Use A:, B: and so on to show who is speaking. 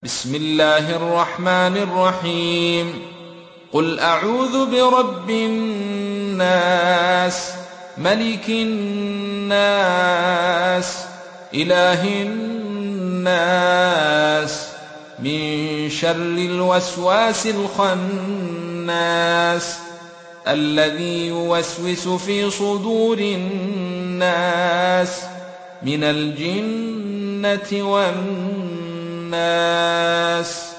A: بسم الله الرحمن الرحيم قل أعوذ برب الناس ملك الناس إله الناس من شر الوسواس الخناس الذي يوسوس في صدور الناس من الجنة والناس.